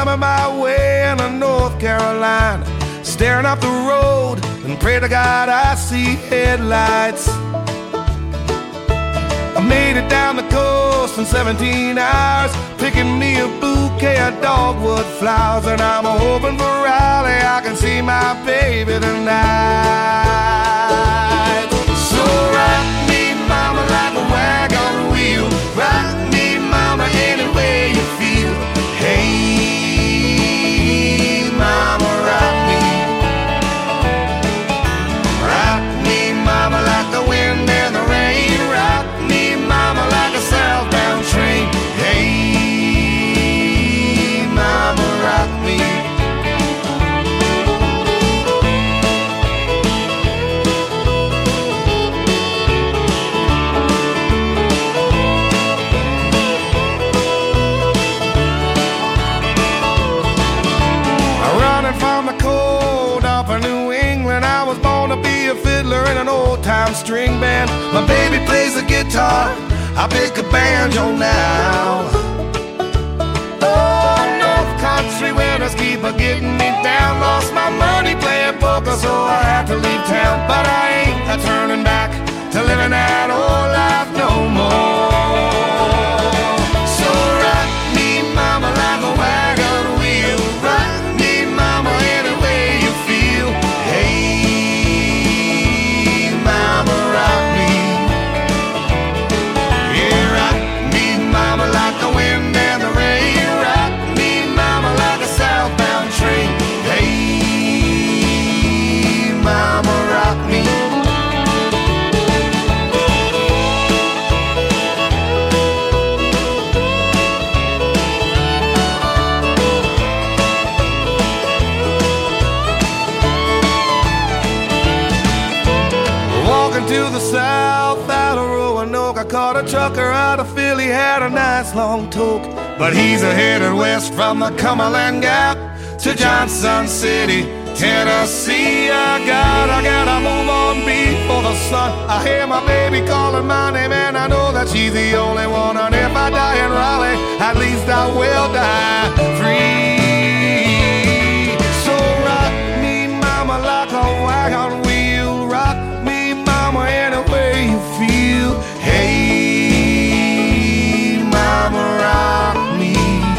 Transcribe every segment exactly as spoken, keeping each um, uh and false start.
coming my way into North Carolina, staring up the road and pray to God I see headlights. I made it down the coast in seventeen hours, picking me a bouquet of dogwood flowers, and I'm hoping for Raleigh I can see my baby tonight. So rock me, mama, like a wagon wheel. Rock me, mama, any way you feel. Hey, mama, rock me. Rock me, mama, like the wind and the rain. Rock me, mama, like a southbound train. Hey, mama, rock me. Running from the cold up in New England, I was born to be a fiddler in an old-time string band. My baby plays the guitar, I pick a banjo now. Oh, North Country winters keep a getting me down. Lost my money playing poker, so I had to leave town. But I ain't a turning back to living that old life no more. So rock me, mama, like a wagon wheel. Rock me, mama, any way you feel. Hey, mama, rock me. Yeah, rock me, mama, like the wind and the rain. Rock me, mama, like a southbound train. Hey, mama, rock me. Walking to the south out of Roanoke, I caught a trucker out of Philly, had a nice long toke. But he's a headed west from the Cumberland Gap to Johnson City, Tennessee. I got, I gotta move on before the sun. I hear my baby calling my name, and I know that she's the only one. And if I die in Raleigh, at least I will die free. So rock me, mama, like a wagon wheel. Rock me, mama, any way you feel. Hey, mama, rock me.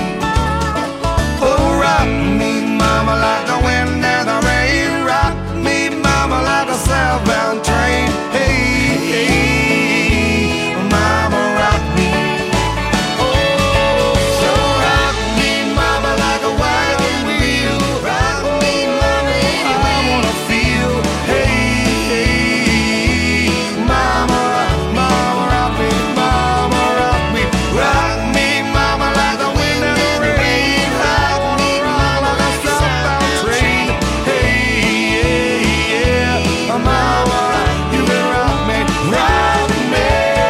Oh, rock me, mama, like the wind and the rain. Rock me, mama, like a southbound train. Hey, hey, mama, rock me. Oh, so rock me, mama, like a wagon wheel. Rock me, mama, any way I wanna feel. Hey, hey, mama, mama, rock me, mama, rock me. Rock me, mama, like the wind and the rain. Rock me, mama, like a southbound train. Hey, yeah, yeah, mama, you can rock me, rock me.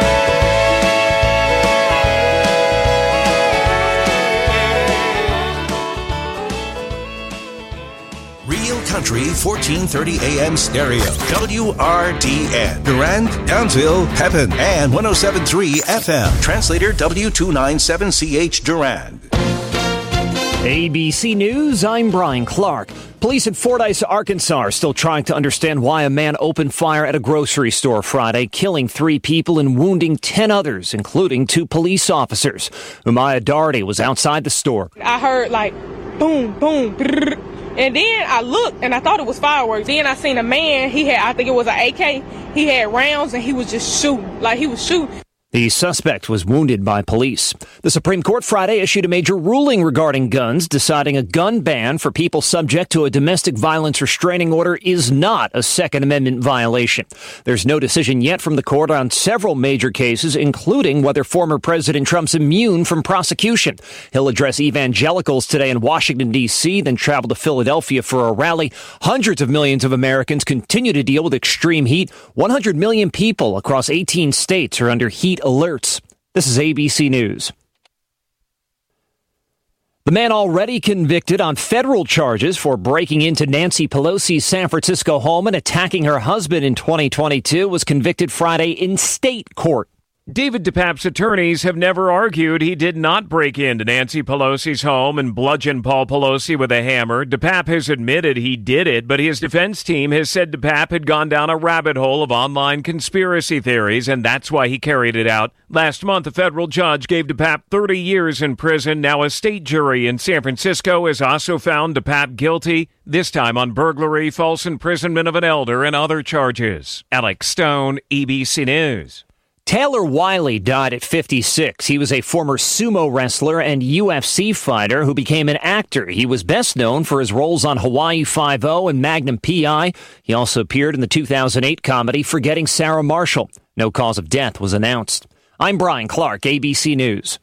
Real Country fourteen thirty A M stereo. W R D N. Durand, Townsville, Pepin, and one oh seven point three F M. Translator W two ninety-seven C H Durand. A B C News, I'm Brian Clark. Police in Fordyce, Arkansas are still trying to understand why a man opened fire at a grocery store Friday, killing three people and wounding ten others, including two police officers. Umayah Doherty was outside the store. I heard like boom, boom, brrr, and then I looked and I thought it was fireworks. Then I seen a man, he had, I think it was an A K, he had rounds and he was just shooting, like he was shooting. The suspect was wounded by police. The Supreme Court Friday issued a major ruling regarding guns, deciding a gun ban for people subject to a domestic violence restraining order is not a Second Amendment violation. There's no decision yet from the court on several major cases, including whether former President Trump's immune from prosecution. He'll address evangelicals today in Washington, D C, then travel to Philadelphia for a rally. Hundreds of millions of Americans continue to deal with extreme heat. one hundred million people across eighteen states are under heat alerts. This is A B C News. The man already convicted on federal charges for breaking into Nancy Pelosi's San Francisco home and attacking her husband in twenty twenty-two was convicted Friday in state court. David DePape's attorneys have never argued he did not break into Nancy Pelosi's home and bludgeon Paul Pelosi with a hammer. DePape has admitted he did it, but his defense team has said DePape had gone down a rabbit hole of online conspiracy theories, and that's why he carried it out. Last month, a federal judge gave DePape thirty years in prison. Now a state jury in San Francisco has also found DePape guilty, this time on burglary, false imprisonment of an elder, and other charges. Alex Stone, E B C News. Taylor Wiley died at fifty-six. He was a former sumo wrestler and U F C fighter who became an actor. He was best known for his roles on Hawaii Five-O and Magnum P I. He also appeared in the two thousand eight comedy Forgetting Sarah Marshall. No cause of death was announced. I'm Brian Clark, A B C News.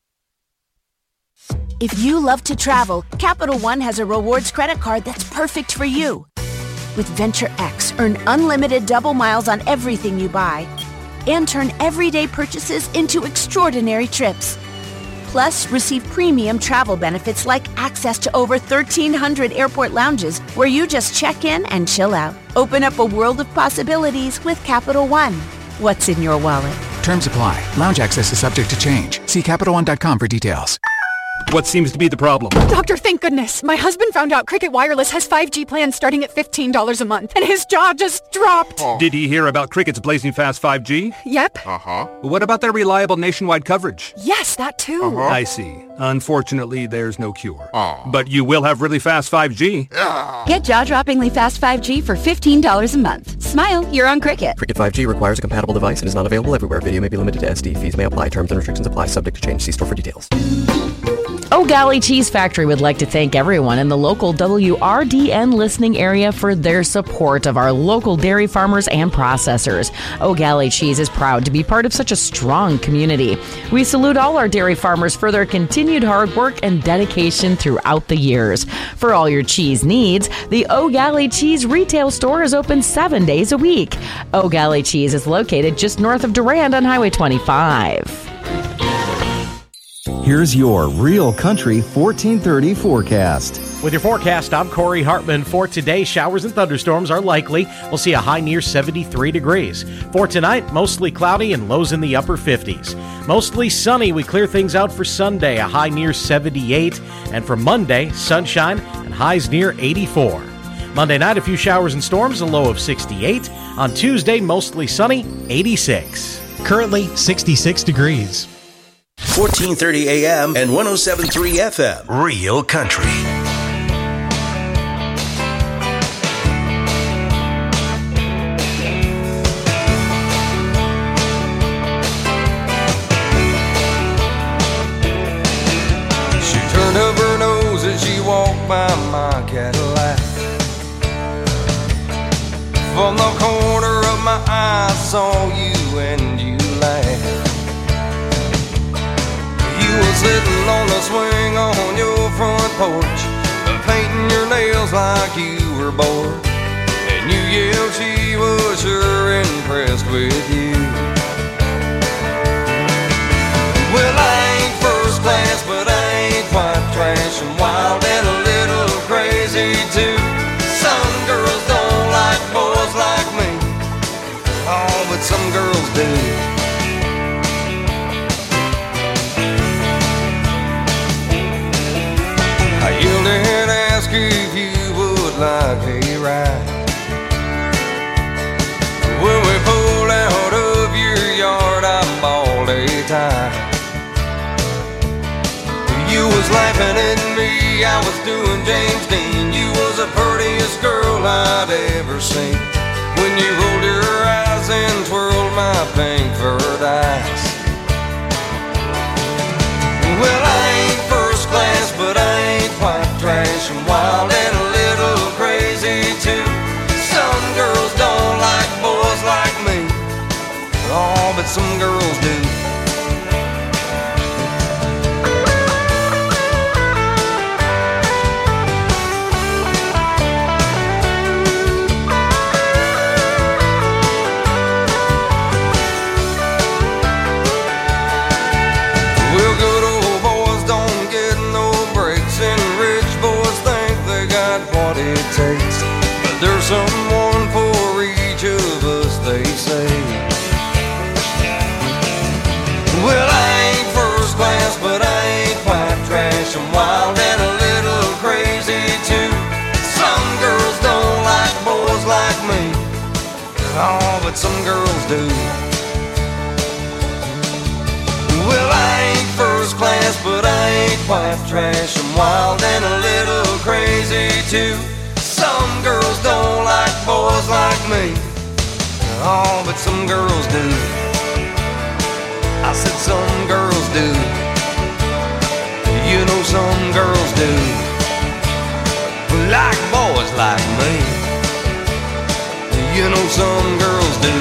If you love to travel, Capital One has a rewards credit card that's perfect for you. With Venture X, earn unlimited double miles on everything you buy and turn everyday purchases into extraordinary trips. Plus, receive premium travel benefits like access to over thirteen hundred airport lounges where you just check in and chill out. Open up a world of possibilities with Capital One. What's in your wallet? Terms apply. Lounge access is subject to change. See Capital One dot com for details. What seems to be the problem? Doctor, thank goodness. My husband found out Cricket Wireless has five G plans starting at fifteen dollars a month, and his jaw just dropped. Oh. Did he hear about Cricket's blazing fast five G? Yep. Uh-huh. What about their reliable nationwide coverage? Yes, that too. Uh-huh. I see. Unfortunately, there's no cure. Oh. But you will have really fast five G. Get jaw-droppingly fast five G for fifteen dollars a month. Smile, you're on Cricket. Cricket five G requires a compatible device and is not available everywhere. Video may be limited to S D. Fees may apply. Terms and restrictions apply. Subject to change. See store for details. Oh Golly Cheese Factory would like to thank everyone in the local W R D N listening area for their support of our local dairy farmers and processors. Oh Golly Cheese is proud to be part of such a strong community. We salute all our dairy farmers for their continued hard work and dedication throughout the years. For all your cheese needs, the Oh Golly Cheese retail store is open seven days a week. Oh Golly Cheese is located just north of Durand on Highway twenty-five. Here's your Real Country fourteen thirty forecast. With your forecast, I'm Corey Hartman. For today, showers and thunderstorms are likely. We'll see a high near seventy-three degrees. For tonight, mostly cloudy and lows in the upper fifties. Mostly sunny. We clear things out for Sunday, a high near seventy-eight. And for Monday, sunshine and highs near eighty-four. Monday night, a few showers and storms, a low of sixty-eight. On Tuesday, mostly sunny, eighty-six. Currently, sixty-six degrees. fourteen thirty A M and one oh seven point three F M. Real Country. She turned up her nose as she walked by my Cadillac. From the corner of my eye I saw you and you laughed. You were sitting on the swing on your front porch, painting your nails like you were bored. And you yelled she was sure impressed with you. Well, I ain't first class, but I ain't quite trash. I'm wild and a little crazy too. Some girls don't like boys like me. Oh, but some girls do. I yelled and asked if you would like a ride. When we pulled out of your yard, I bawled a tie. You was laughing at me, I was doing James Dean. You was the prettiest girl I'd ever seen. When you rolled your eyes and twirled my pink furred eyes. Well, I ain't first class, but I ain't quite trash. I'm wild and a little crazy too. Some girls don't like boys like me. Oh, but some girls do. Well, good old boys don't get no breaks, and rich boys think they got what it takes. But there's someone for each of us, they say. white trash. I'm wild and a little crazy too. Some girls don't like boys like me. Oh, but some girls do. I said some girls do. You know some girls do. Like boys like me. You know some girls do.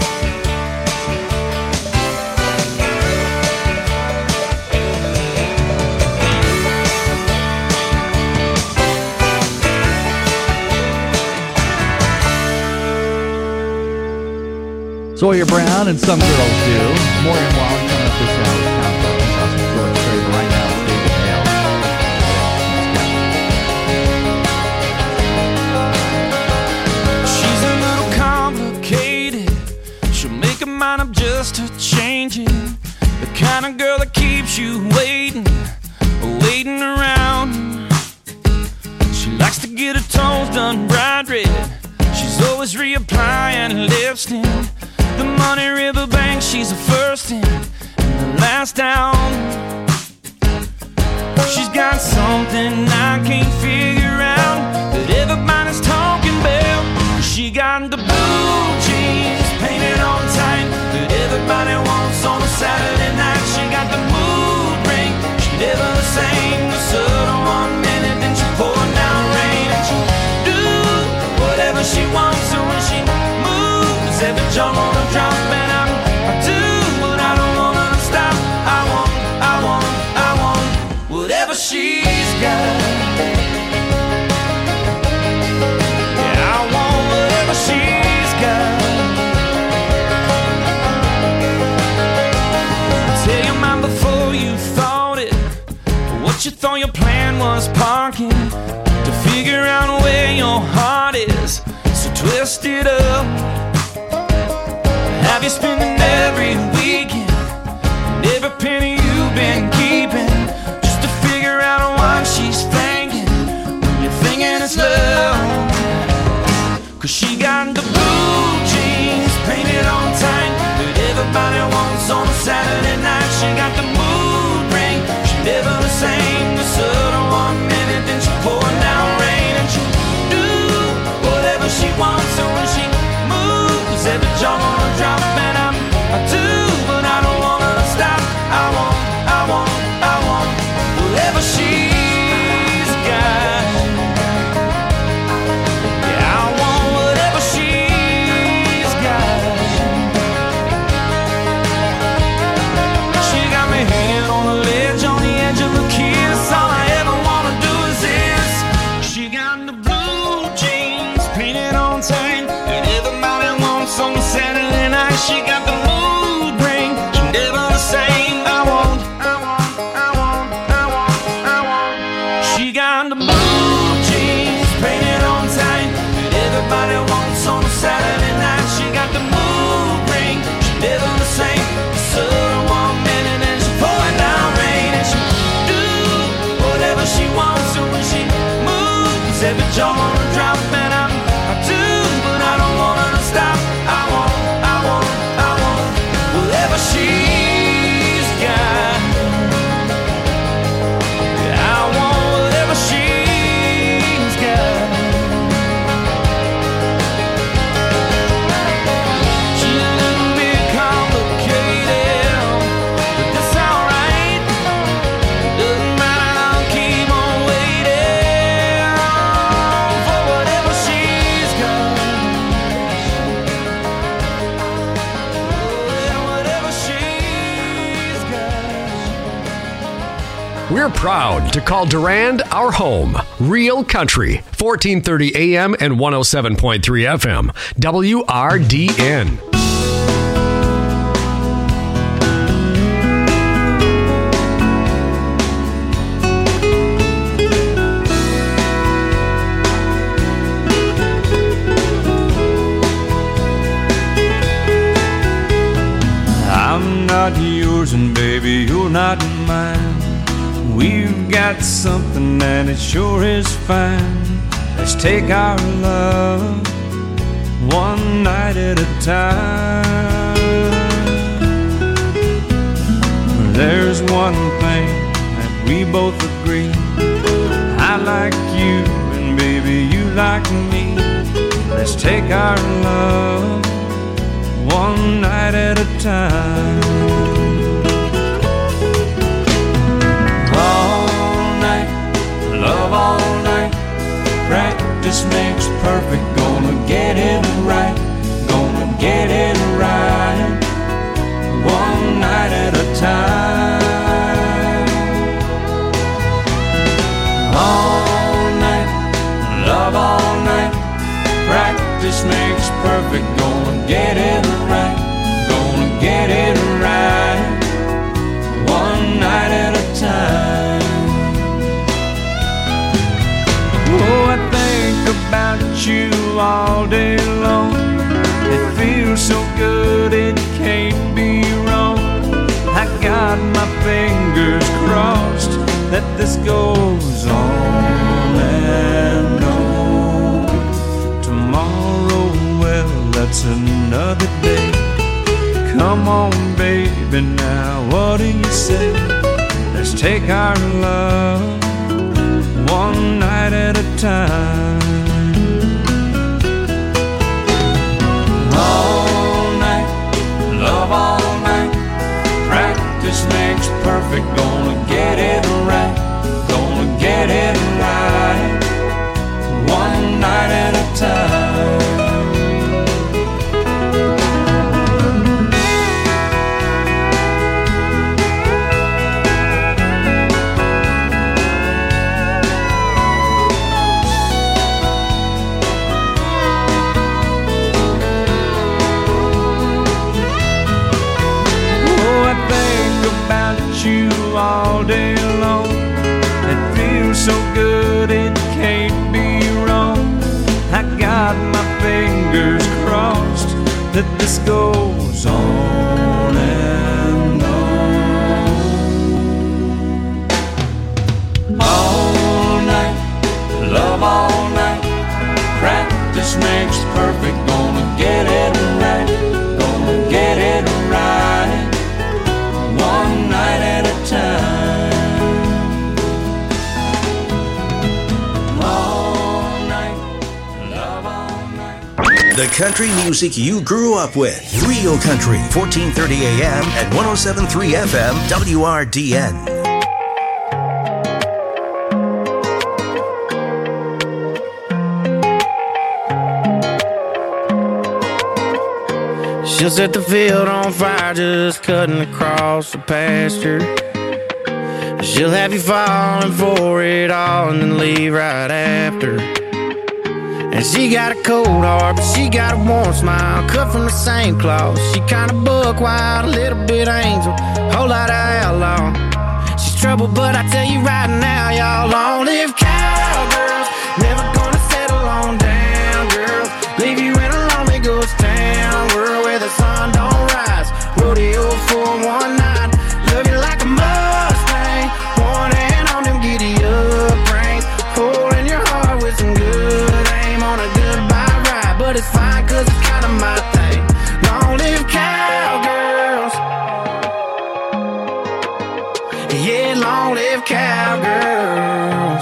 Sawyer Brown and Some Girls Do. Morgan Wallen coming up this hour. Awesome George Strait right now with David Hale. She's a little complicated. She'll make a mind up just to change it. The kind of girl that keeps you waiting, waiting around. She likes to get her toes done bright red. She's always reapplying lipstick. The Money River Bank, she's the first in and the last down. She's got something I can't figure out that everybody's talking about. She got the blue jeans painted on tight that everybody wants on a Saturday night. She got the mood ring, she never the same. The sun on one minute, then she pouring down rain. And she do whatever she wants, so when she moves, every jaw wanna drop. And I'm, I do, but I don't wanna stop. I want, I want, I want whatever she's got. Yeah, I want whatever she's got. Tell your mind before you thought it, what you thought your plan was parking, to figure out where your heart is, so twist it up. Have you spending every weekend and every penny you've been keeping just to figure out what she's thinking when you're thinking it's love? Cause she got the blue jeans painted on tight that everybody wants on a Saturday night. She got the mood ring, she never the same. The sun on one minute, then she pouring down rain. And she do whatever she wants, so when she moves, every jaw wanna drop. And I'm, I do, but I don't wanna stop. I want, I want, I want whatever she's got. Yeah, I want whatever she's got. She got me hanging on the ledge, on the edge of a kiss. All I ever wanna do is this. She got the blue jeans painted on tight and everybody wants on Saturday night. She got the mood ring, she never the same. I want, I want, I want, I want, I want. She got the blue jeans painted on tight that everybody wants on a Saturday night. She got the mood ring, she never the same. The sun one minute and she pouring down rain. And she do whatever she wants, so when she moves, every jaw wanna drop. And I'm, I do, but I don't wanna stop. I want, I want, I want whatever she's got. Yeah, I want whatever she's got. She's a little bit complicated, but that's alright. Doesn't matter, I'll keep on waiting for whatever she's got. Whatever she's got. We're proud to call Durand our home. Real Country, fourteen thirty A M and one oh seven point three F M. W R D N. I'm not yours and baby, you're not mine. We've got something and it sure is fine. Let's take our love one night at a time. There's one thing that we both agree. I like you and baby you like me. Let's take our love one night at a time. All night, love all night. Practice makes perfect. Gonna get it right. Gonna get it right. One night at a time. All night, love all night. Practice makes perfect. Gonna get it right. Gonna get it right. One night at a time. Oh, I think about you all day long. It feels so good, it can't be wrong. I got my fingers crossed that this goes on and on. Tomorrow, well, that's another day. Come on, baby, now what do you say? Let's take our love one night at a time. All night, love all night. Practice makes perfect. Gonna get it right. Gonna get it right. One night at a time. You all day long. It feels so good, it can't be wrong. I got my fingers crossed that this goes on and on. All night, love all night. Practice makes perfect. Gonna get it right. Gonna get it right. One night at a time. All night, love all night. The country music you grew up with. Real Country, fourteen thirty A M and one oh seven point three F M, W R D N. She'll set the field on fire just cutting across the pasture. She'll have you falling for it all and then leave right after. And she got a cold heart, but she got a warm smile, cut from the same cloth. She kinda buck wild, a little bit angel, whole lot of outlaw. She's trouble, but I tell you right now, y'all, long live cowgirls. Never gonna settle on down, girls. Leave you in a lonely ghost town, world where the sun don't rise. Rodeo for one night, love you like a Mustang. One hand on them giddy up reins, hole in your heart with some good aim on a goodbye ride. But it's fine, cause it's kinda my thing. Long live cowgirls. Yeah, long live cowgirls.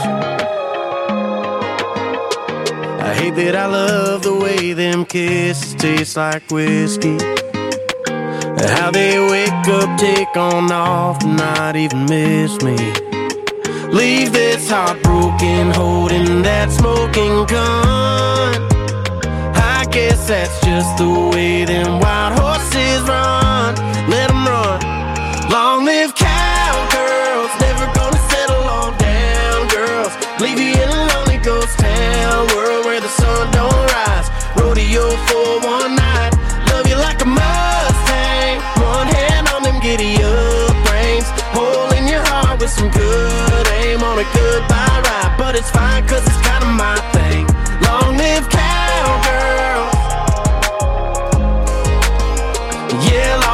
I hate that I love the way them kisses taste like whiskey. How they wake up, take on off, and not even miss me. Leave this heart broken, holding that smoking gun. I guess that's just the way them wild horses run. Let them run. Long live cowgirls, never gonna settle on down, girls. Leave you in a lonely ghost town, world where the sun don't rise. Rodeo for one night, love you like a Mustang. One hand on them giddy up reins, hole in your heart with some good aim on a goodbye ride. But it's fine, cause it's kinda my thing. Long live cowgirls. Yeah,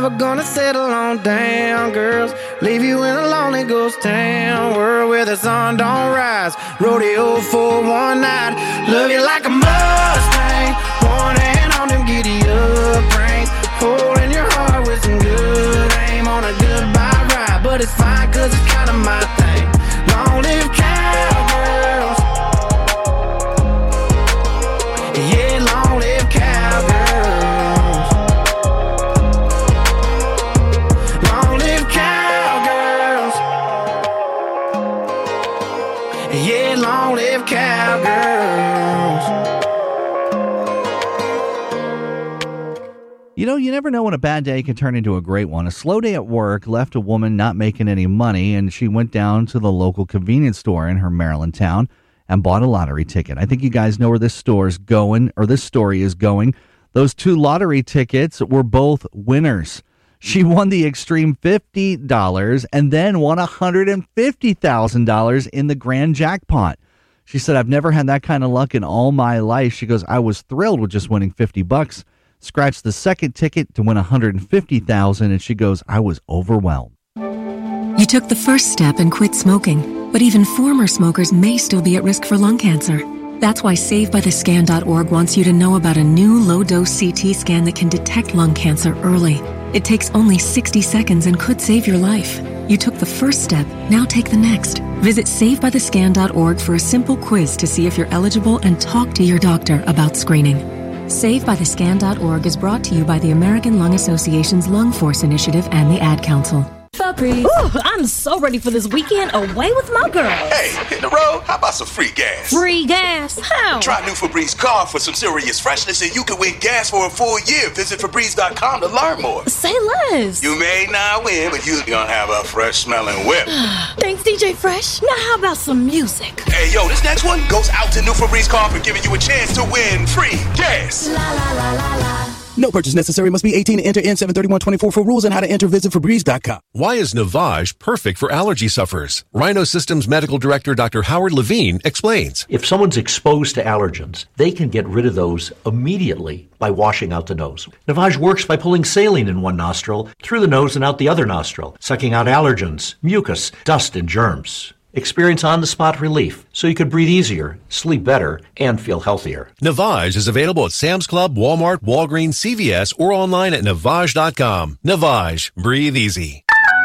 never gonna settle on down. Girls leave you in a lonely ghost town, world where the sun don't rise. Rodeo for one night. Love you like a Mustang, one hand on them giddy up reins, holding your heart with some good aim on a goodbye ride. But it's fine cause it's kinda my thing. Long live cowgirls. Yeah, long live cowgirls. Long live cowgirls. Yeah, long live cowgirls. You know, you never know when a bad day can turn into a great one. A slow day at work left a woman not making any money, and she went down to the local convenience store in her Maryland town and bought a lottery ticket. I think you guys know where this store is going, or this story is going. Those two lottery tickets were both winners. She won the extreme fifty dollars and then won one hundred fifty thousand dollars in the grand jackpot. She said, I've never had that kind of luck in all my life. She goes, I was thrilled with just winning fifty bucks. Scratched the second ticket to win one hundred fifty thousand dollars, and she goes, I was overwhelmed. You took the first step and quit smoking, but even former smokers may still be at risk for lung cancer. That's why Save By The Scan dot org wants you to know about a new low-dose C T scan that can detect lung cancer early. It takes only sixty seconds and could save your life. You took the first step, now take the next. Visit Save By The Scan dot org for a simple quiz to see if you're eligible and talk to your doctor about screening. Save By The Scan dot org is brought to you by the American Lung Association's Lung Force Initiative and the Ad Council. Febreze. Ooh, I'm so ready for this weekend away with my girls. Hey, hit the road? How about some free gas? Free gas? How? Try new Febreze car for some serious freshness and you can win gas for a full year. Visit Febreze dot com to learn more. Say less. You may not win, but you're gonna have a fresh smelling whip. Thanks, D J Fresh. Now how about some music? Hey, yo, this next one goes out to new Febreze car for giving you a chance to win free gas. La la la la la. No purchase necessary. Must be eighteen to enter N seven thirty-one twenty-four for rules and how to enter. Visit Febreze dot com. Why is Navage perfect for allergy sufferers? Rhino Systems Medical Director Doctor Howard Levine explains. If someone's exposed to allergens, they can get rid of those immediately by washing out the nose. Navage works by pulling saline in one nostril, through the nose and out the other nostril, sucking out allergens, mucus, dust, and germs. Experience on-the-spot relief so you could breathe easier, sleep better, and feel healthier. Navage is available at Sam's Club, Walmart, Walgreens, C V S, or online at Navage dot com. Navage. Breathe easy.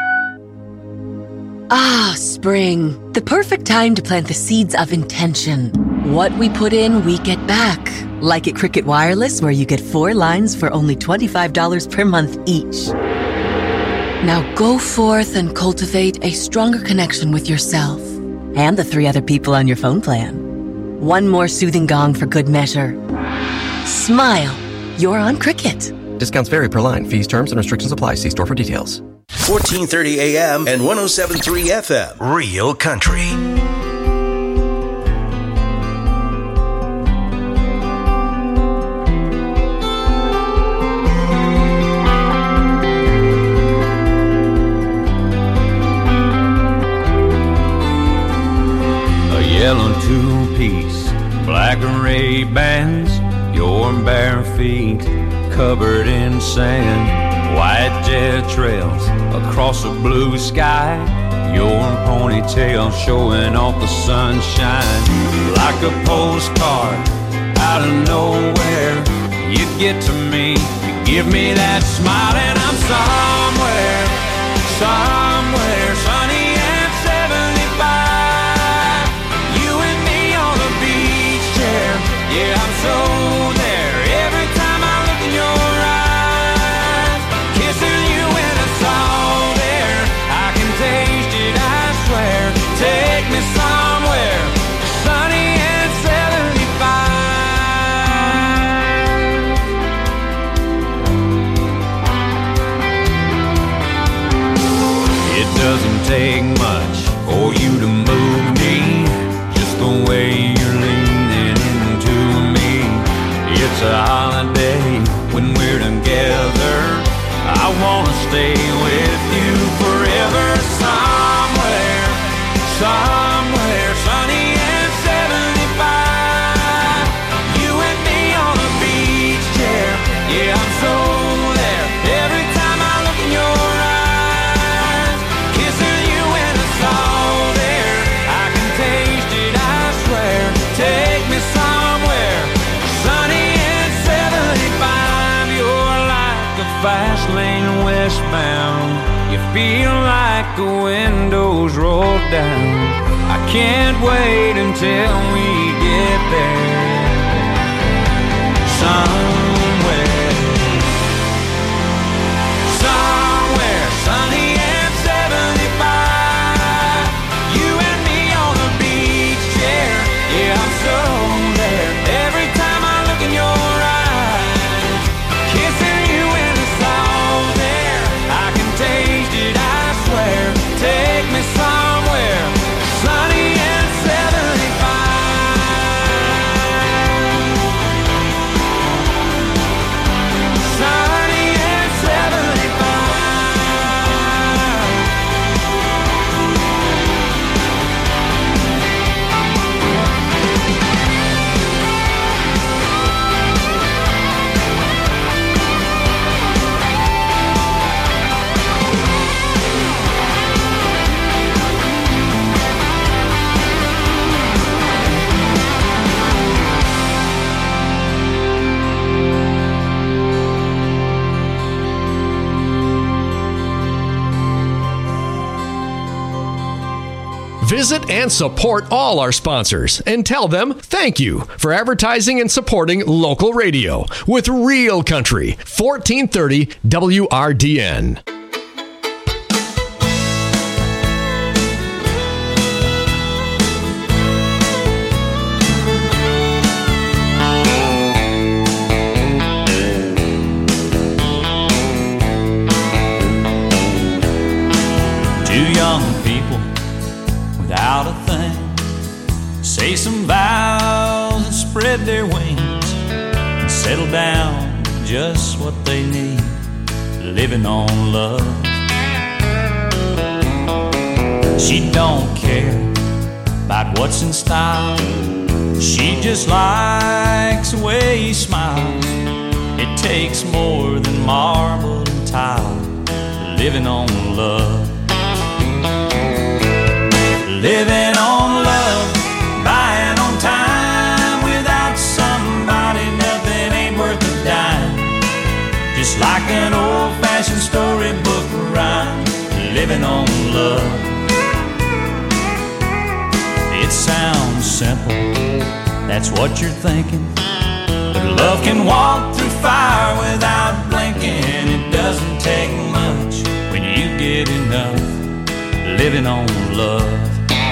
Ah, spring. The perfect time to plant the seeds of intention. What we put in, we get back. Like at Cricket Wireless, where you get four lines for only twenty-five dollars per month each. Now go forth and cultivate a stronger connection with yourself and the three other people on your phone plan. One more soothing gong for good measure. Smile. You're on Cricket. Discounts vary per line. Fees, terms, and restrictions apply. See store for details. fourteen thirty A M and one oh seven point three F M. Real Country. Yellow two-piece, black Ray-Bans, your bare feet covered in sand, white jet trails across a blue sky, your ponytail showing off the sunshine. Like a postcard out of nowhere, you get to me, you give me that smile, and I'm somewhere, somewhere sunny and seventy-five. Yeah, I'm so there every time I look in your eyes. Kissing you in the salt air, I can taste it, I swear. Take me somewhere sunny and seventy-five. It doesn't take much for you to move me, just the way you're leaning into me. feel like the windows roll down. I can't wait until we get there. Somewhere, somewhere sunny and seventy-five. You and me on the beach chair. Yeah, I'm so there. Every time I look in your eyes, kissing you in the salt there. I can taste it, I swear. Take me somewhere sunny and seventy-five. Sunny and seventy-five. Visit and support all our sponsors and tell them thank you for advertising and supporting local radio with Real Country, fourteen thirty W R D N. Two young people without a thing say some vows and spread their wings and settle down with just what they need, living on love. She don't care about what's in style. She just likes the way he smiles. It takes more than marble and tile, living on love. Living on love, buying on time. Without somebody, nothing ain't worth a dime. Just like an old-fashioned storybook rhyme, living on love. It sounds simple, that's what you're thinking. But love can walk through fire without blinking. It doesn't take much when you get enough, living on love.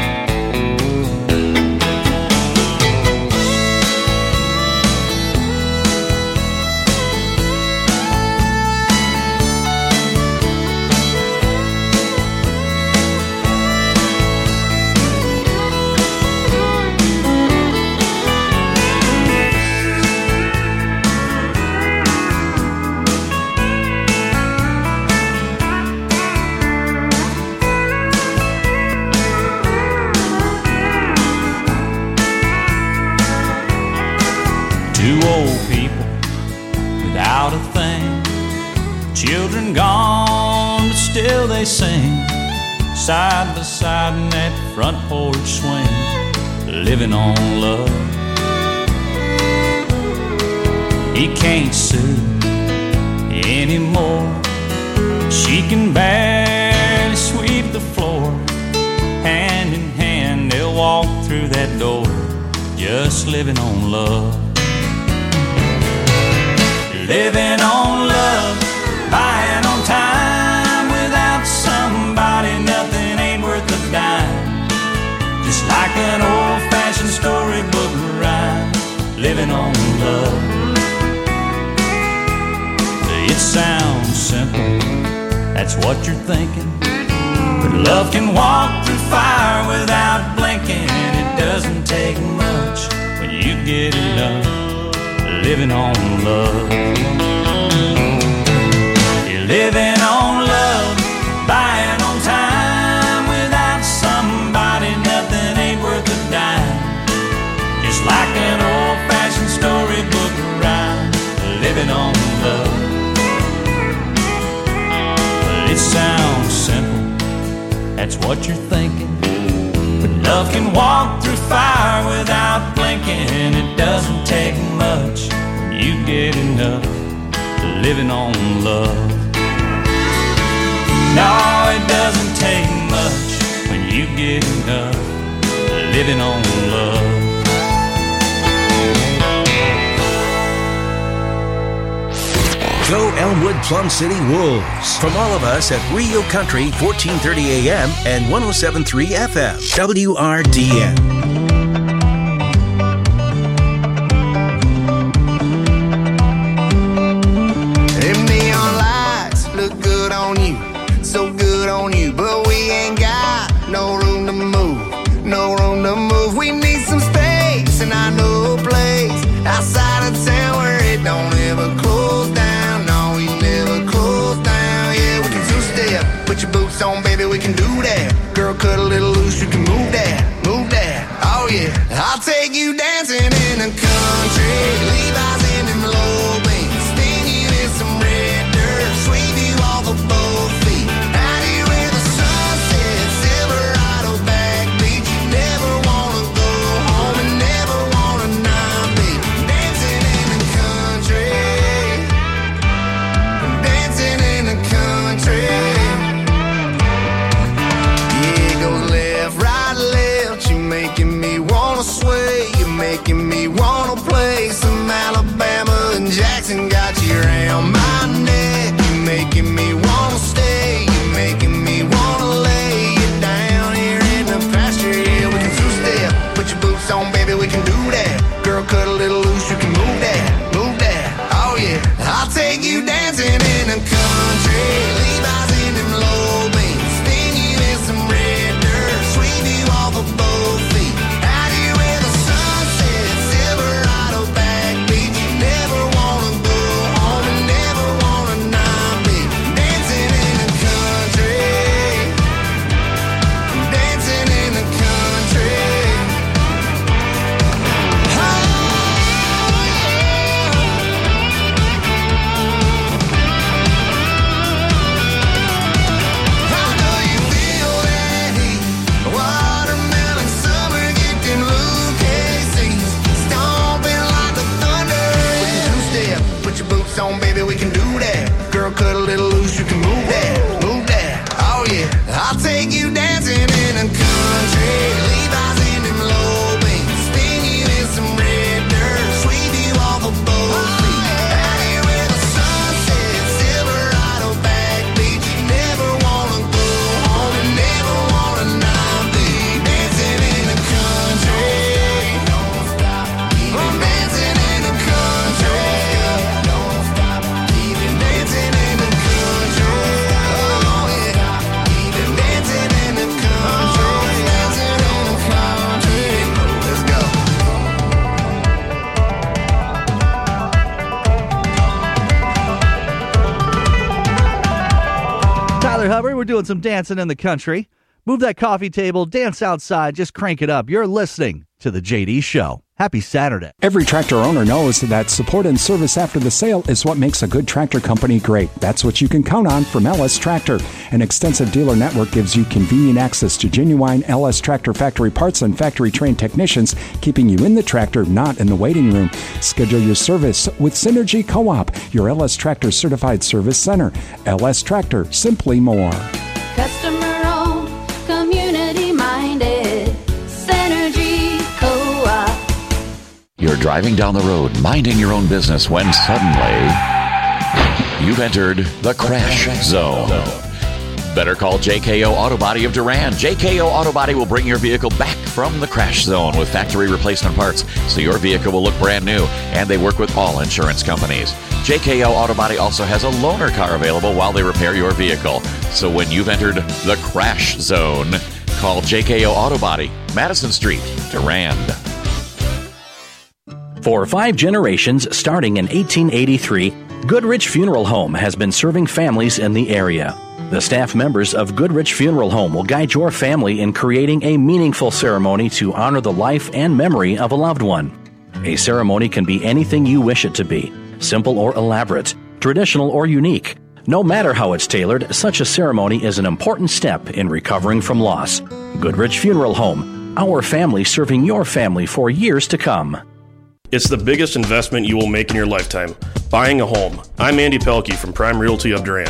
Two old people without a thing, children gone, but still they sing, side by side in that front porch swing, living on love. He can't sue anymore. She can barely sweep the floor. Hand in hand they'll walk through that door, just living on love. Living on love, buying on time. Without somebody, nothing ain't worth a dime. Just like an old-fashioned storybook rhyme, living on love. It sounds simple, that's what you're thinking. But love can walk through fire without blinking. It doesn't take much when you get enough, living on love. You're living on love, buying on time. Without somebody, nothing ain't worth a dime. Just like an old-fashioned storybook rhyme, living on love. It sounds simple, that's what you're thinking. But love can walk through fire without blinking. It doesn't take much when you get enough, living on love. No, it get enough living on love. Go Elmwood Plum City Wolves. From all of us at Rio Country, fourteen thirty A M and one oh seven point three F M, W R D N. Them neon lights look good on you, so good on you, but we ain't got no room to move, no room to move. We need some space, and I know a place outside of town where it don't ever close down. No, we never close down. Yeah, we can two-step, put your boots on, baby, we can do that. Girl, cut a little loose, you can move that, move that. Oh yeah, I'll take you dancing in the country, Levi's in them low beams, spin you in some red dirt, sweep you off of both feet, out here where the sun sets, Silverado back beach. You never wanna go home and never wanna not be dancing in the country, dancing in the country. Yeah, it goes left, right, left. You're making me wanna sway, you're making me wanna play some Alabama and Jackson. Got you around my neck, you're making me wanna stay, you're making me wanna lay you down here in the pasture. Yeah, we can two-step, put your boots on, baby, we can do that. Girl, cut a little loose, you can move that, move that. Oh yeah, I'll take you dancing in the country, Levi's in them low beams, spin you in some red dirt, sweep you off of both feet, out here where the sun sets, Silverado back beach. You never wanna go home and never wanna not be dancing in the country, dancing in the country. How do you feel that heat? Watermelon summer, get them Lucasies, stomping like the thunder. We can two-step, put your boots on, baby, we can do that. Girl, cut a little loose, you can move that, move that. Oh yeah, I'll take you dancing in the country, Levi's in them low beams, spin you in some red dirt, sweep you off of both feet, out here where the sun sets, Silverado back beach. You never wanna go home and never wanna not be dancing in the country. Don't stop, keep on dancing in the country. Don't stop, keep it dancing in the country. Oh yeah, keep it dancing in the country, dancing in the country. Let's go. Tyler Hubbard, we're doing some dancing in the country. Move that coffee table, dance outside, just crank it up. You're listening to The J D Show. Happy Saturday. Every tractor owner knows that support and service after the sale is what makes a good tractor company great. That's what you can count on from L S Tractor. An extensive dealer network gives you convenient access to genuine L S Tractor factory parts and factory-trained technicians, keeping you in the tractor, not in the waiting room. Schedule your service with Synergy Co-op, your L S Tractor certified service center. L S Tractor, simply more. Customer owned, community minded, Synergy Co-op. You're driving down the road, minding your own business, when suddenly you've entered the crash zone. Better call J K O Auto Body of Durand. J K O Auto Body will bring your vehicle back from the crash zone with factory replacement parts, so your vehicle will look brand new, and they work with all insurance companies. J K O Auto Body also has a loaner car available while they repair your vehicle. So when you've entered the crash zone, call J K O Auto Body, Madison Street, Durand. For five generations, starting in eighteen eighty-three, Goodrich Funeral Home has been serving families in the area. The staff members of Goodrich Funeral Home will guide your family in creating a meaningful ceremony to honor the life and memory of a loved one. A ceremony can be anything you wish it to be, simple or elaborate, traditional or unique. No matter how it's tailored, such a ceremony is an important step in recovering from loss. Goodrich Funeral Home, our family serving your family for years to come. It's the biggest investment you will make in your lifetime, buying a home. I'm Andy Pelkey from Prime Realty of Durand.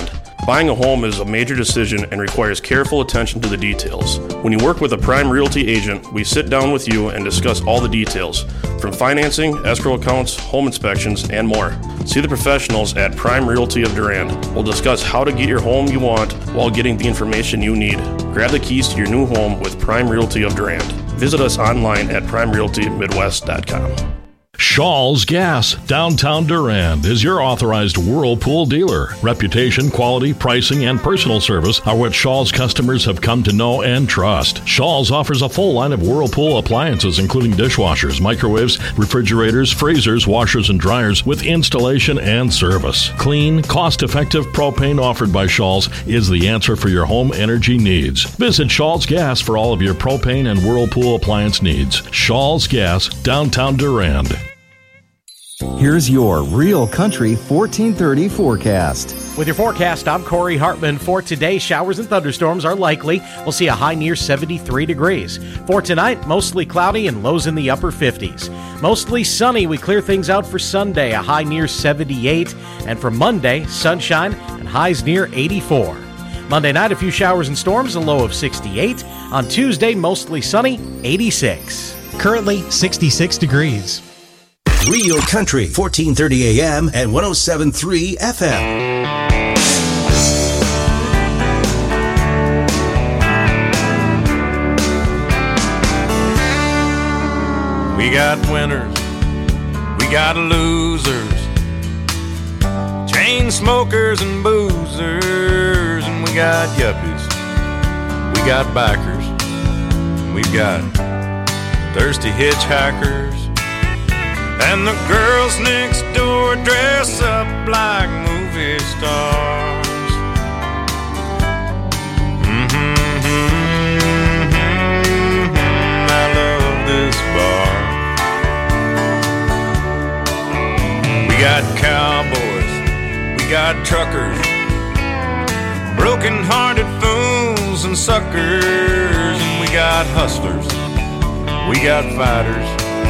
Buying a home is a major decision and requires careful attention to the details. When you work with a Prime Realty agent, we sit down with you and discuss all the details, from financing, escrow accounts, home inspections, and more. See the professionals at Prime Realty of Durand. We'll discuss how to get your home you want while getting the information you need. Grab the keys to your new home with Prime Realty of Durand. Visit us online at prime realty midwest dot com. Shaw's Gas, downtown Durand, is your authorized Whirlpool dealer. Reputation, quality, pricing, and personal service are what Shaw's customers have come to know and trust. Shaw's offers a full line of Whirlpool appliances, including dishwashers, microwaves, refrigerators, freezers, washers, and dryers, with installation and service. Clean, cost-effective propane offered by Shaw's is the answer for your home energy needs. Visit Shaw's Gas for all of your propane and Whirlpool appliance needs. Shaw's Gas, downtown Durand. Here's your Real Country fourteen thirty forecast. With your forecast, I'm Corey Hartman. For today, showers and thunderstorms are likely. We'll see a high near seventy-three degrees. For tonight, mostly cloudy and lows in the upper fifties. Mostly sunny. We clear things out for Sunday, a high near seventy-eight. And for Monday, sunshine and highs near eighty-four. Monday night, a few showers and storms, a low of sixty-eight. On Tuesday, mostly sunny, eighty-six. Currently, sixty-six degrees. Real Country, fourteen thirty A M and one oh seven point three F M. We got winners, we got losers, chain smokers and boozers, and we got yuppies, we got bikers, and we've got thirsty hitchhikers. And the girls next door dress up like movie stars. Mm-hmm, mm-hmm, I love this bar. We got cowboys, we got truckers, broken-hearted fools and suckers. And we got hustlers, we got fighters,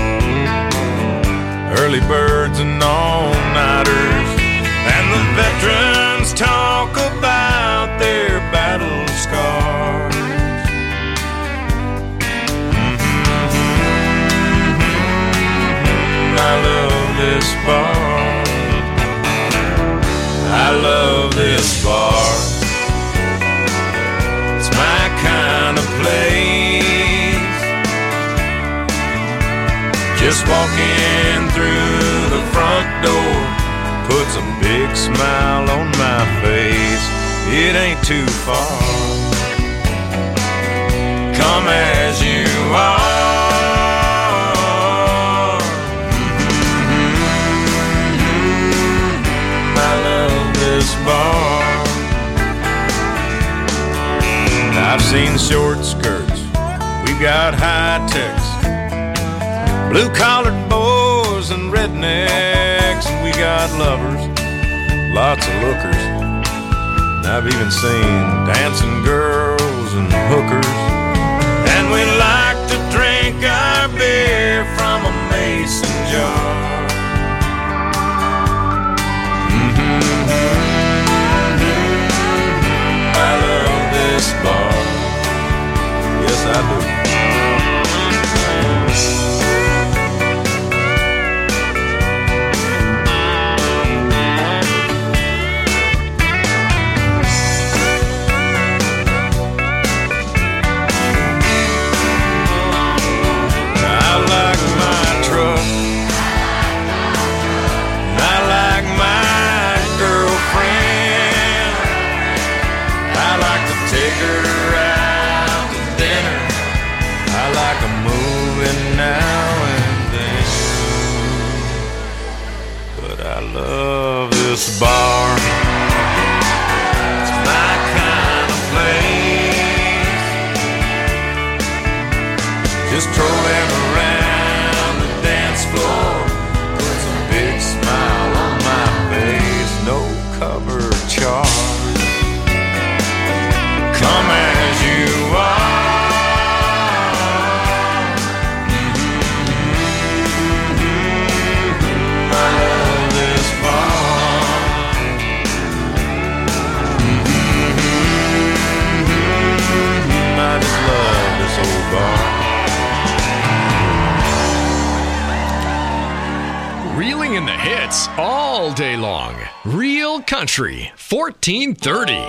early birds and all-nighters, and the veterans talk about their battle scars. Mm-hmm. I love this bar. I love this bar. It's my kind of place. Just walking through the front door puts a big smile on my face. It ain't too far. Come as you are. Mm-hmm. I love this bar. I've seen short skirts, we've got high techs, blue-collared boys and rednecks, and we got lovers, lots of lookers. And I've even seen dancing girls and hookers. And we like to drink our beer from a mason jar. Mm-hmm. I love this bar. Yes, I do. Love this bar. It's my kind of place. Just strolling around the dance floor puts a big smile on my face. No cover charge. Come as you are. Mm-hmm. I love this bar. Playing the hits all day long. Real Country, fourteen thirty.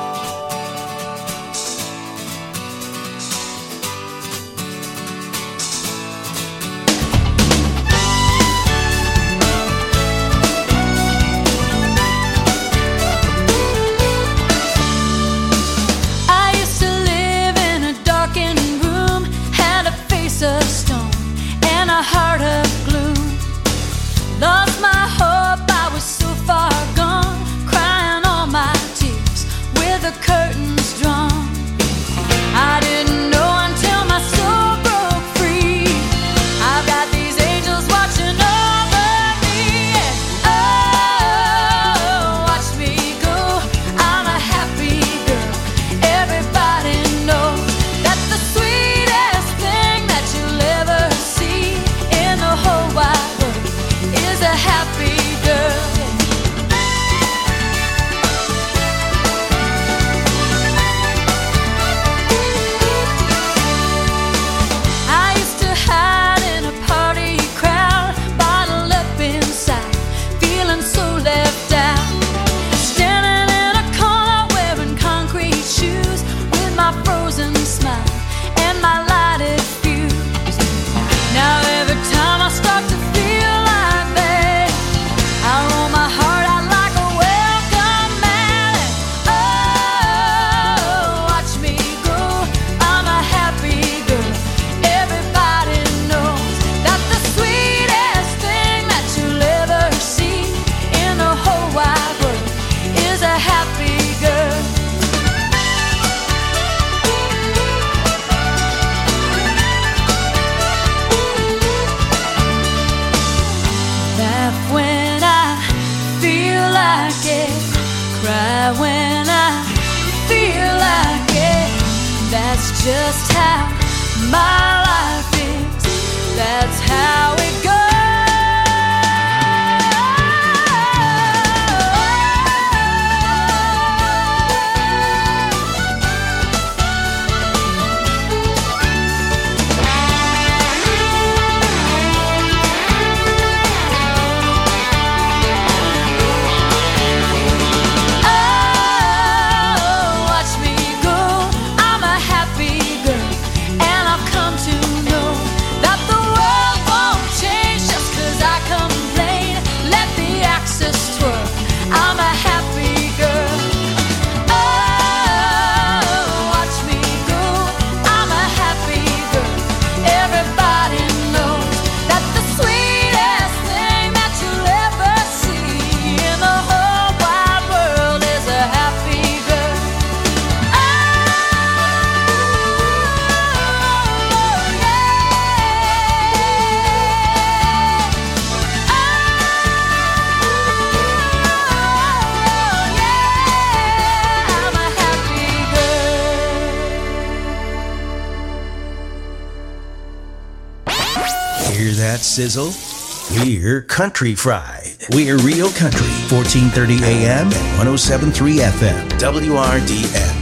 Of stone and a heart of gloom. Lost my hope, I was so far gone, crying all my tears with the curtains drawn. I didn't know until my soul broke free. I've got these angels watching over me. Oh, watch me go, I'm a happy girl. Everybody knows that the sweetest thing that you'll ever see in the whole wide world is a happy girl. I used to hide in a party crowd, bottled up inside, feeling so left out. Standing in a corner wearing concrete shoes, with my frozen smile and my lighted fuse. Now every time I start to feel like that, I roll my heart out like a welcome mat. Oh, watch me go, I'm a happy girl. Everybody knows that the sweetest thing that you'll ever see in the whole wide world is a happy girl. Laugh when I feel like it, cry when I feel like it. That's just how my life is, that's how it goes. Oh, watch me go, I'm a happy girl, and I've come to know that the world won't change just 'cause I complain. Let the axis twirl, I'm a happy girl. Oh, watch me go, I'm a happy girl. Everybody knows that the sweetest thing that you'll ever see in the whole wide world is a happy girl. Oh, yeah. I'm a happy girl. Hear that sizzle? We're Country Fried. We're Real Country, fourteen thirty A M and one oh seven point three F M, W R D N.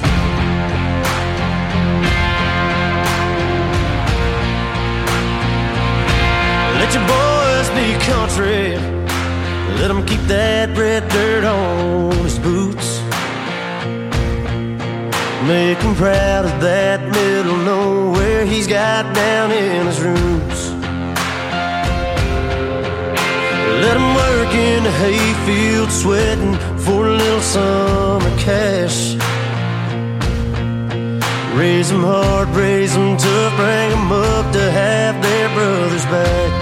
Let your boys be country. Let them keep that red dirt on his boots. Make him proud of that middle nowhere he's got down in his roots. Let him work in the hayfield sweating for a little summer cash. Raise them hard, raise them tough, bring them up to have their brothers back.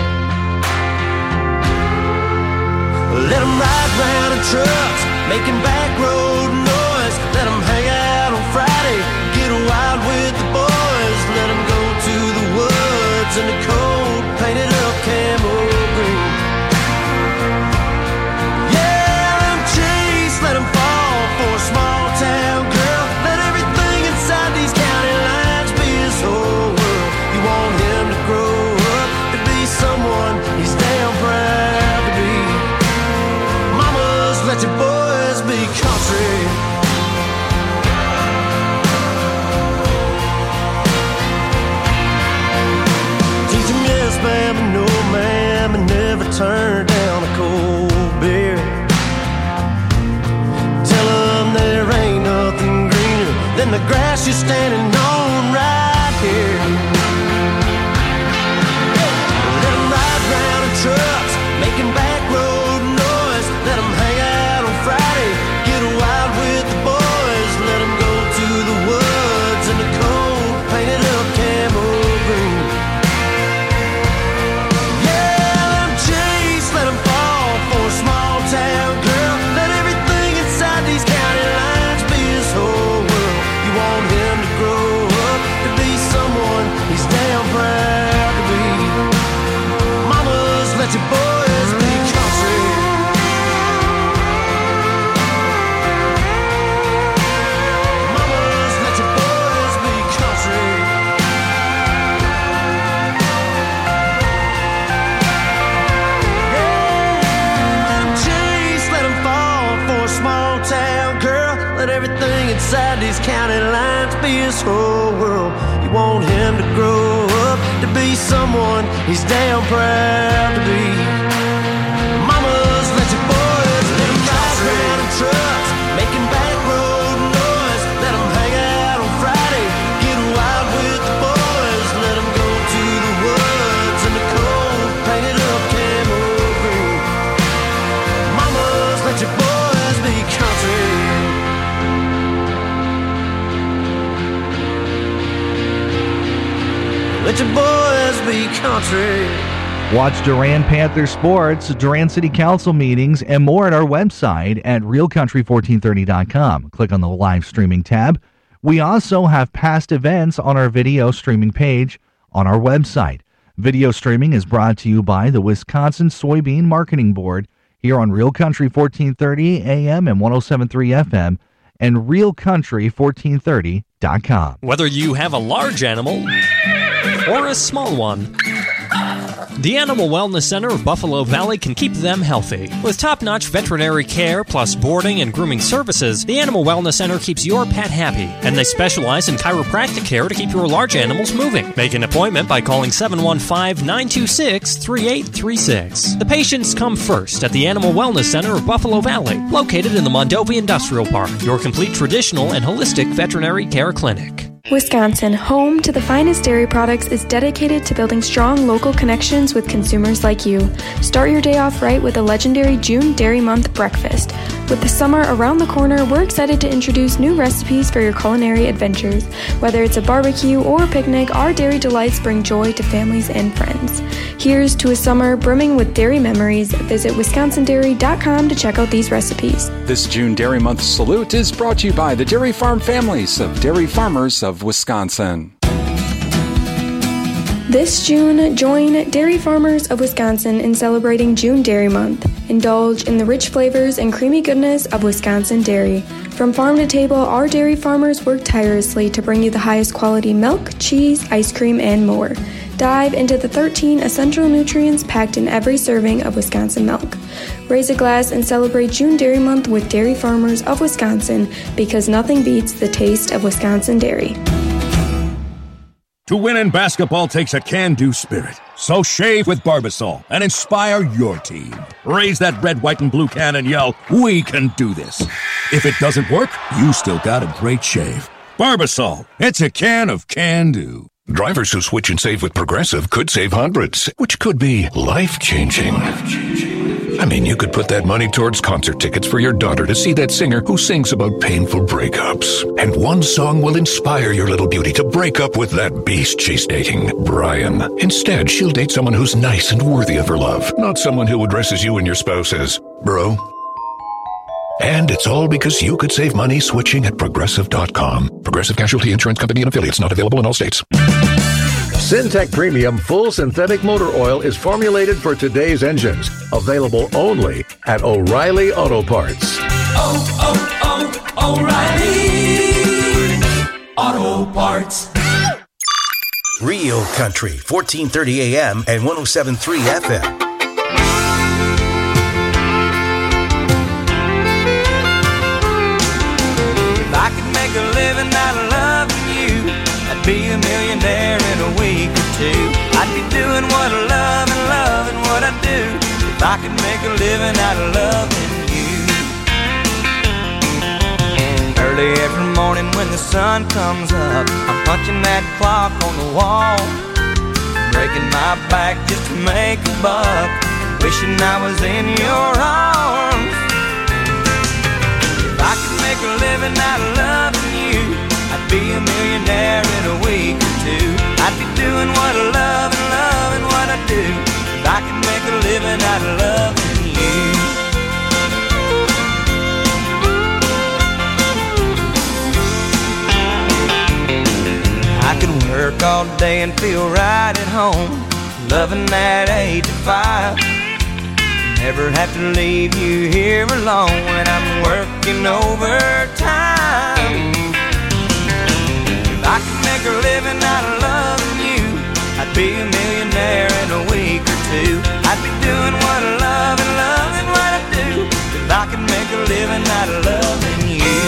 Let them ride round in trucks, making back road noise. Let them hang out on Friday, get wild with the boys. Let them go to the woods in the cold, painted up camo green. Yeah, let them chase, let them fall for a small town girl. Let everything inside these county lines be his whole world. You want him to grow up to be someone he's damn proud to be. Mamas, let your boys be country. Teach them grass you're standing on right here. Let them ride round in trucks, making back road noise. Let them hang out on Friday, get wild with the boys. Let them go to the woods in the cold, painted up camo green. Yeah, let them chase, let them fall for a small town girl. Let everything inside these county lines be his whole world. You want him to grow up to be someone he's damn proud to be. Mamas, let your boys be country. Mamas, let your boys be country. Yeah, let him chase, let him fall for a small town girl. Let everything inside these county lines be his whole world. You want him to grow up to be someone he's damn proud to be. Mamas, let your boys let him ride around in trucks, making back road noise. Let him hang out on Friday, get wild with the boys. Let him go to the woods in the cold, painted up camo green. Mamas, let your boys be country. Let your boys be country. Watch Duran Panther Sports, Duran City Council meetings, and more at our website at real country fourteen thirty dot com. Click on the live streaming tab. We also have past events on our video streaming page on our website. Video streaming is brought to you by the Wisconsin Soybean Marketing Board here on Real Country fourteen thirty A M and one oh seven point three F M and real country fourteen thirty dot com. Whether you have a large animal or a small one, the Animal Wellness Center of Buffalo Valley can keep them healthy. With top-notch veterinary care plus boarding and grooming services, the Animal Wellness Center keeps your pet happy, and they specialize in chiropractic care to keep your large animals moving. Make an appointment by calling seven one five, nine two six, three eight three six. The patients come first at the Animal Wellness Center of Buffalo Valley, located in the Mondovi Industrial Park, your complete traditional and holistic veterinary care clinic. Wisconsin, home to the finest dairy products, is dedicated to building strong local connections with consumers like you. Start your day off right with a legendary June Dairy Month breakfast. With the summer around the corner, we're excited to introduce new recipes for your culinary adventures. Whether it's a barbecue or a picnic, our dairy delights bring joy to families and friends. Here's to a summer brimming with dairy memories. Visit wisconsin dairy dot com to check out these recipes. This June Dairy Month salute is brought to you by the Dairy Farm families of Dairy Farmers of Wisconsin. This June, join Dairy Farmers of Wisconsin in celebrating June Dairy Month. Indulge in the rich flavors and creamy goodness of Wisconsin dairy. From farm to table, our dairy farmers work tirelessly to bring you the highest quality milk, cheese, ice cream, and more. Dive into the thirteen essential nutrients packed in every serving of Wisconsin milk. Raise a glass and celebrate June Dairy Month with Dairy Farmers of Wisconsin, because nothing beats the taste of Wisconsin dairy. To win in basketball takes a can-do spirit. So shave with Barbasol and inspire your team. Raise that red, white, and blue can and yell, "We can do this." If it doesn't work, you still got a great shave. Barbasol, it's a can of can-do. Drivers who switch and save with Progressive could save hundreds, which could be life-changing. I mean, you could put that money towards concert tickets for your daughter to see that singer who sings about painful breakups. And one song will inspire your little beauty to break up with that beast she's dating, Brian. Instead, she'll date someone who's nice and worthy of her love, not someone who addresses you and your spouse as bro. And it's all because you could save money switching at progressive dot com. Progressive Casualty Insurance Company and affiliates, not available in all states. Syntec Premium Full Synthetic Motor Oil is formulated for today's engines. Available only at O'Reilly Auto Parts. Oh, oh, oh, O'Reilly Auto Parts. Real Country, fourteen thirty A M and one oh seven point three F M. If I could make a living out of loving you, I'd be a millionaire in a week or two. I'd be doing what I love and loving what I do. If I could make a living out of loving you. Early every morning when the sun comes up, I'm punching that clock on the wall, breaking my back just to make a buck, wishing I was in your arms. If I could make a living out of loving you, I'd be a millionaire in a week or two. I'd be doing what I love and loving what I do. If I could make a living out of loving you. I could work all day and feel right at home, loving that eight to five. Never have to leave you here alone when I'm working overtime. If I could make a living out of loving you, I'd be a millionaire in a week or two. I'd be doing what I love and loving what I do. If I could make a living out of loving you.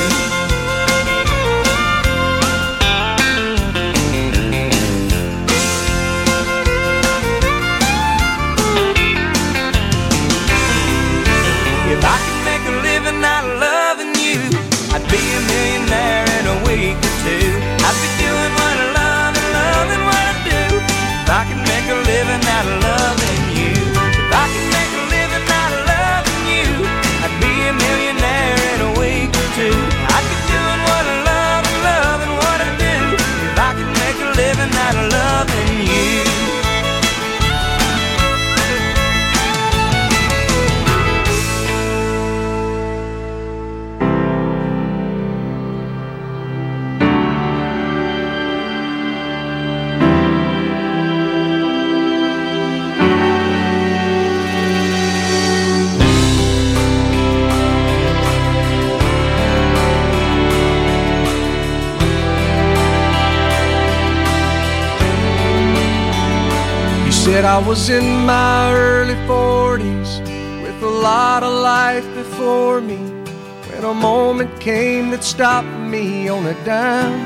If I could make a living out of loving you, I'd be a millionaire in a week or two. I'd be doing what I love and loving what I do. If I could make a living out of loving you. If I could make a living out of loving you, I'd be a millionaire in a week or two. I'd be doing what I love and loving what I do. If I could make a living out of loving you. Said I was in my early forties with a lot of life before me, when a moment came that stopped me on a dime.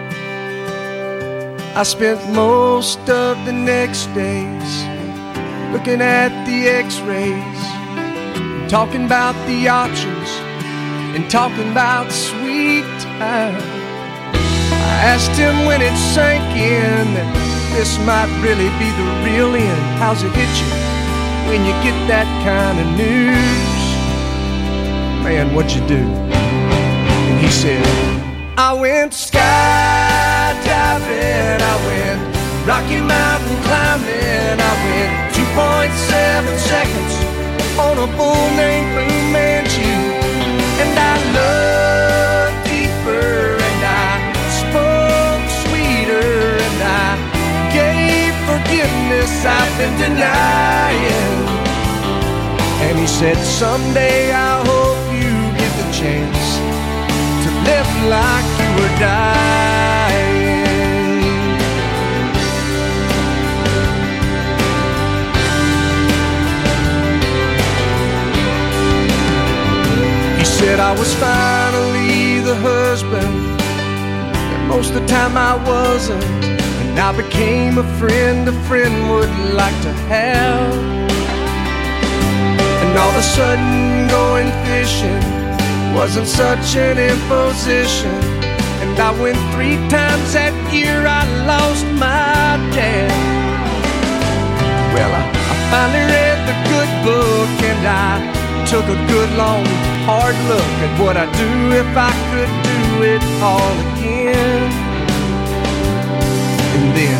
I spent most of the next days looking at the x-rays, talking about the options and talking about sweet time. I asked him when it sank in that this might really be the real end. How's it hit you when you get that kind of news? Man, what'd you do? And he said, I went skydiving, I went Rocky Mountain climbing, I went two point seven seconds on a bull named Blue Manchu. And I loved deeper, and I spoke sweeter, and I gave forgiveness I've been denying. And he said, someday I hope you get the chance to live like you were dying. He said I was finally the husband that most of the time I wasn't. I became a friend a friend would like to have. And all of a sudden going fishing wasn't such an imposition. And I went three times that year, I lost my dad. Well, I, I finally read the good book, and I took a good long hard look at what I'd do if I could do it all again. And then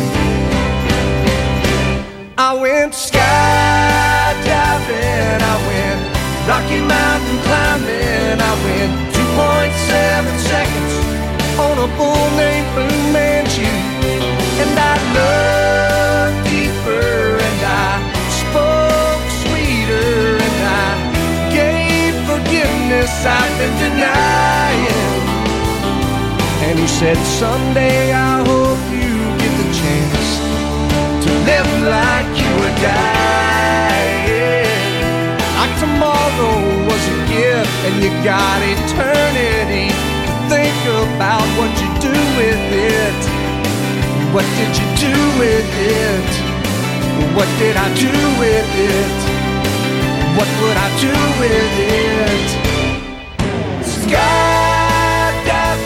I went skydiving, I went Rocky Mountain climbing, I went two point seven seconds on a bull named Blue Manchu. And I loved deeper, and I spoke sweeter, and I gave forgiveness I've been denying. And he said, someday I hope you chance to live like you were dying. Like tomorrow was a gift, and you got eternity to think about what you do with it. What did you do with it? What did I do with it? What would I do with it? Skydiving,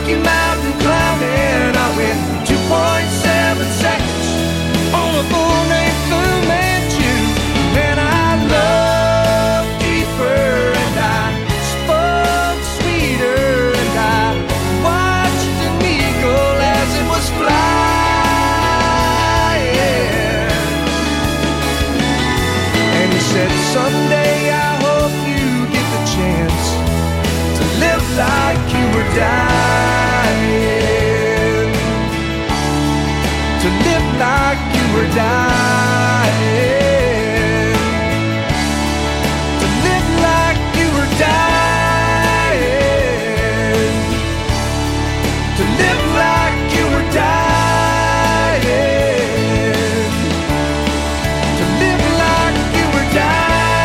Rocky Mountain climbing. I went two point seven seconds on a bull named Fu Manchu. Man, I loved deeper and I spoke sweeter and I watched an eagle as it was flying. And he said, someday I hope you get the chance to live like you were dying, to live like you were dying, to live like you were dying, to live like you were dying, to live like you were dying.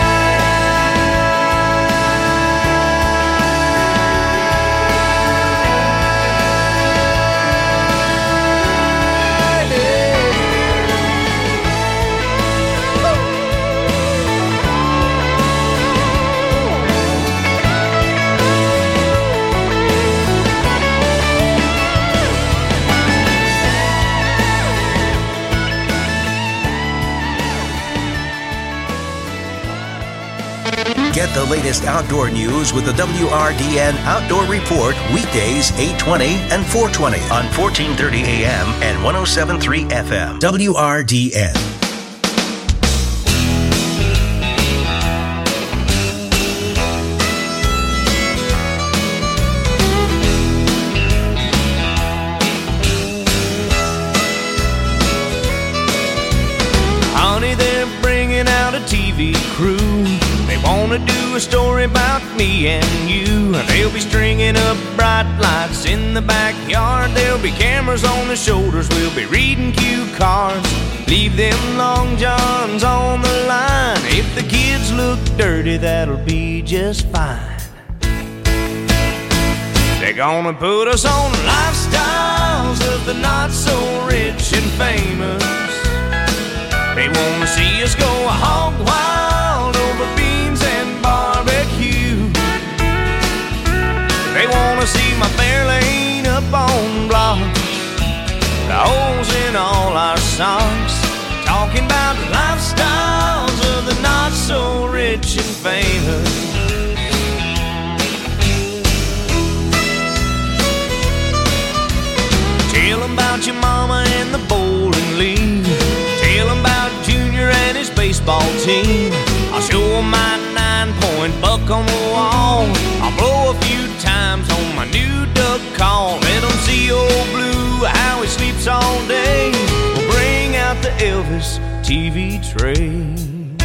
Get the latest outdoor news with the W R D N Outdoor Report weekdays eight twenty and four twenty on fourteen thirty A M and one oh seven point three F M. W R D N. Honey, they're bringing out a T V crew. They wanna do a story about me and you. They'll be stringing up bright lights in the backyard. There'll be cameras on the shoulders. We'll be reading cue cards. Leave them long johns on the line. If the kids look dirty, that'll be just fine. They're gonna put us on lifestyles of the not so rich and famous. They wanna see us go hog wild over beans and barbecue. They wanna see my Fairlane up on blocks, the holes in all our socks. Talking about lifestyles of the not so rich and famous. Tell 'em about your mama and the bowling league. Tell 'em about Junior and his baseball team. I'll show 'em my nine-point buck on the wall. I'll blow a few times on my new duck call. Let 'em see old Blue, how he sleeps all day. We'll bring out the Elvis T V trays.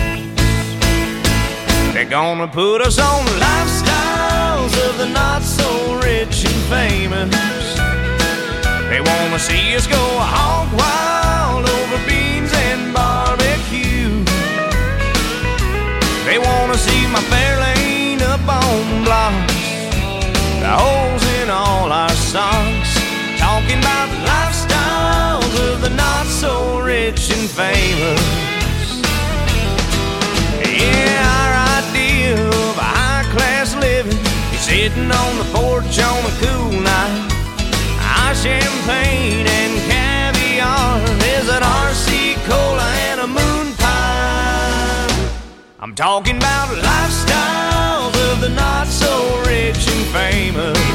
They're gonna put us on lifestyles of the not so rich and famous. They wanna see us go hog wild over beans and barbecue. They wanna see my Fairlane up on blocks, the holes in all our socks. Talking about lifestyles of the not so rich and famous. Yeah, our idea of a high-class living is sitting on the porch on a cool night. Our champagne and caviar is an R C cola and a moon pie. I'm talking about lifestyles of the not so rich and famous.